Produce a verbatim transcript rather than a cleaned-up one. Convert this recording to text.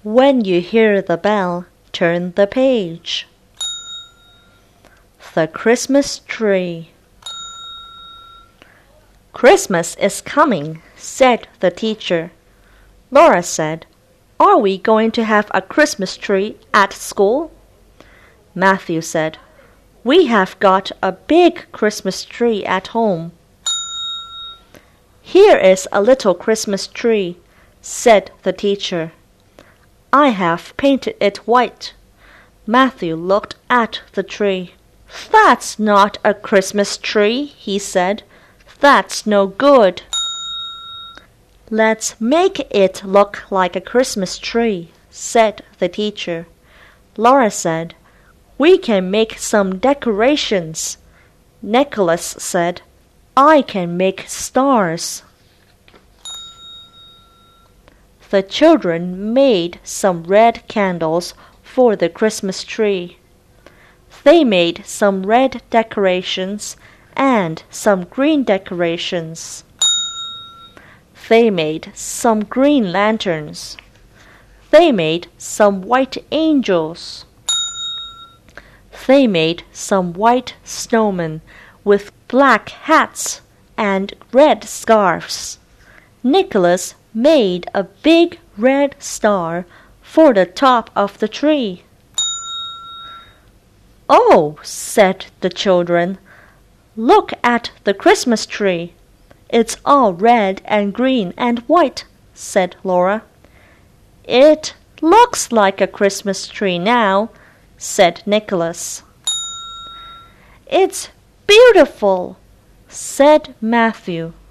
When you hear the bell, turn the page. The Christmas Tree. Christmas is coming, said the teacher. Laura said, Are we going to have a Christmas tree at school? Matthew said, We have got a big Christmas tree at home. Here is a little Christmas tree, said the teacher. I have painted it white. Matthew looked at the tree. That's not a Christmas tree, he said. That's no good. Let's make it look like a Christmas tree, said the teacher. Laura said, We can make some decorations. Nicholas said, I can make stars. The children made some red candles for the Christmas tree. They made some red decorations and some green decorations. They made some green lanterns. They made some white angels. They made some white snowmen with black hats and red scarves. Nicholas made a big red star for the top of the tree. Oh, said the children, look at the Christmas tree. It's all red and green and white, said Laura. It looks like a Christmas tree now, said Nicholas. It's beautiful, said Matthew.